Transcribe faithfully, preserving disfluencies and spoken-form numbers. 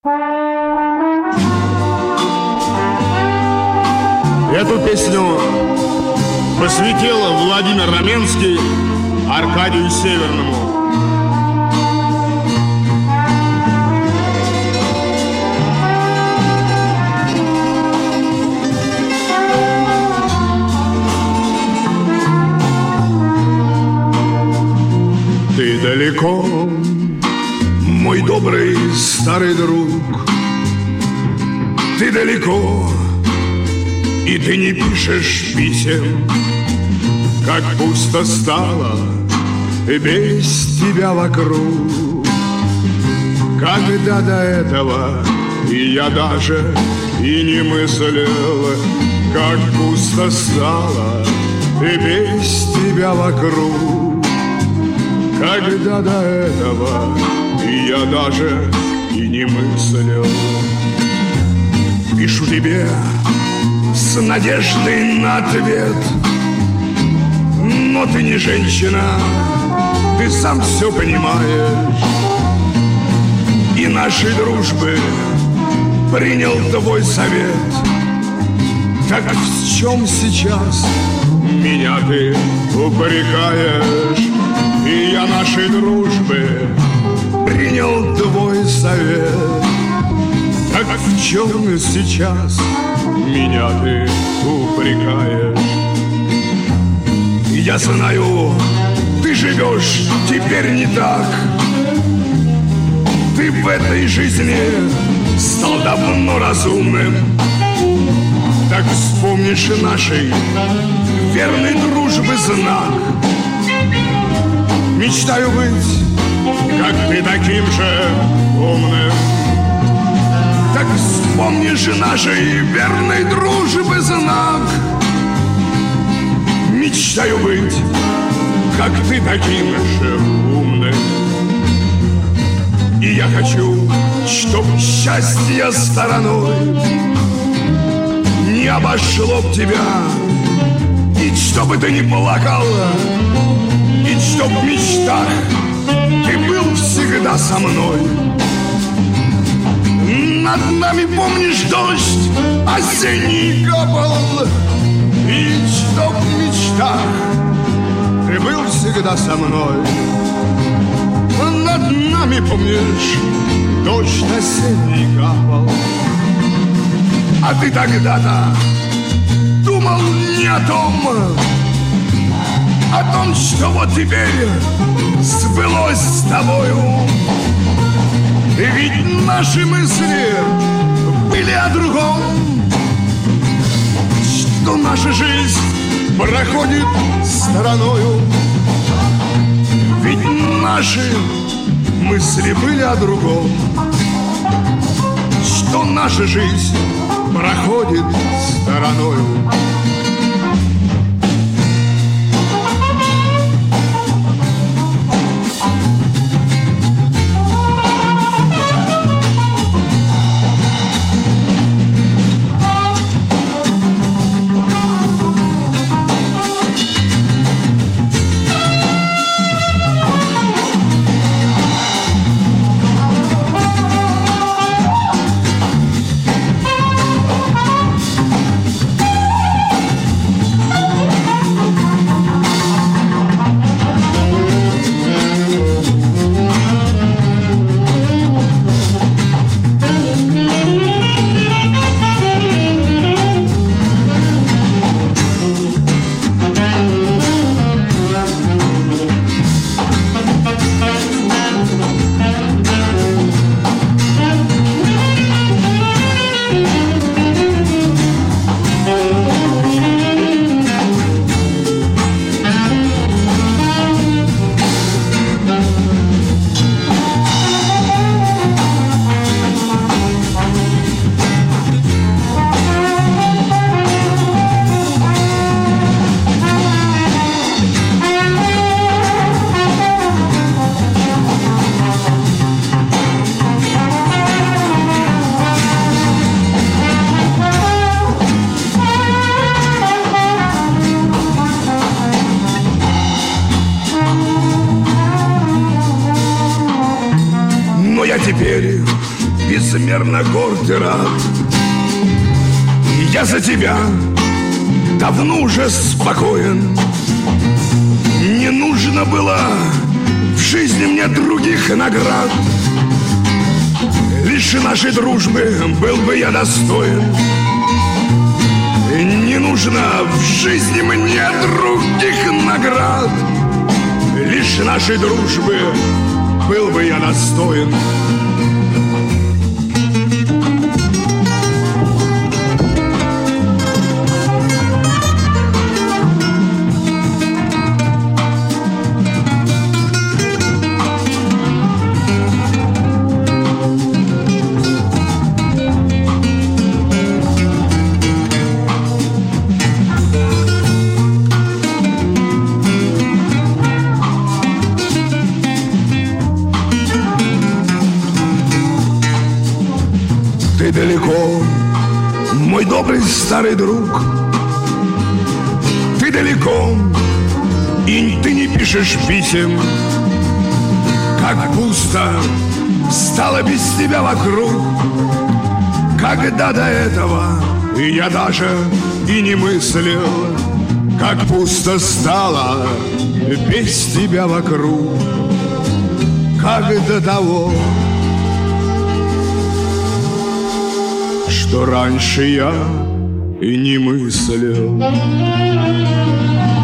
Эту песню посвятил Владимир Раменский Аркадию Северному. Ты далеко, мой добрый старый друг, ты далеко, и ты не пишешь писем, как пусто стало без тебя вокруг. Когда до этого и я даже и не мыслил, как пусто стало без тебя вокруг. Когда до этого и я даже и не мыслил. Пишу тебе с надеждой на ответ, но ты не женщина, ты сам все понимаешь. И нашей дружбы принял твой совет. Так в чем сейчас меня ты упрекаешь? И я нашей дружбы принял твой совет. Так в чем сейчас меня ты упрекаешь? Я знаю, ты живешь теперь не так. Ты в этой жизни стал давно разумным. Так вспомнишь нашей верной дружбы знак. Мечтаю быть, как ты, таким же умным. Так вспомнишь нашей верной дружбы знак. Мечтаю быть, как ты, таким же умным. И я хочу, чтоб счастье стороной не обошло б тебя, и чтобы ты не плакала, и чтоб в мечтах ты был всегда со мной. Над нами, помнишь, дождь осенний капал, и чтоб в мечтах ты был всегда со мной. Над нами, помнишь, дождь осенний капал, а ты тогда-то думал не о том, о том, что вот теперь сбылось с тобою. Ведь наши мысли были о другом, что наша жизнь проходит стороною. Ведь наши мысли были о другом, что наша жизнь проходит стороною. безмерно горд и рад. Я за тебя давно уже спокоен. Не нужно было в жизни мне других наград. Лишь нашей дружбы был бы я достоин. Не нужно в жизни мне других наград. Лишь нашей дружбы был бы я достоин. Ты далеко, мой добрый старый друг. Ты далеко, и ты не пишешь писем. Как пусто стало без тебя вокруг. Когда до этого я даже и не мыслил, как пусто стало без тебя вокруг. Как до того, что раньше я и не мыслил.